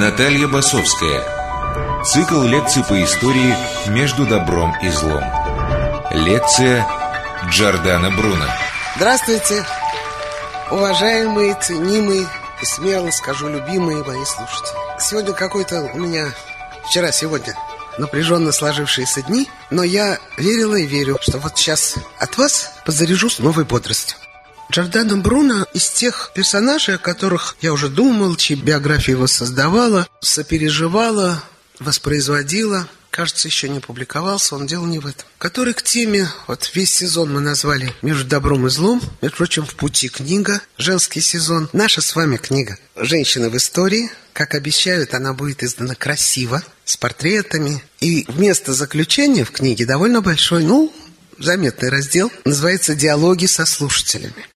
Наталья Басовская. Цикл лекций по истории «Между добром и злом». Лекция Джордано Бруно. Здравствуйте, уважаемые, ценимые и, смело скажу, любимые мои слушатели. Сегодня какой-то у меня, сегодня напряженно сложившиеся дни, но я верила и верю, что вот сейчас от вас подзаряжусь новой бодростью. Джордано Бруно из тех персонажей, о которых я уже думал, чьи биографии его создавала, сопереживала, воспроизводила. Кажется, еще не публиковался, он дело не в этом. Который к теме, вот весь сезон мы назвали «Между добром и злом». Между прочим, в пути книга, женский сезон. Наша с вами книга «Женщины в истории». Как обещают, она будет издана красиво, с портретами. И вместо заключения в книге довольно большой, заметный раздел, называется «Диалоги со слушателями».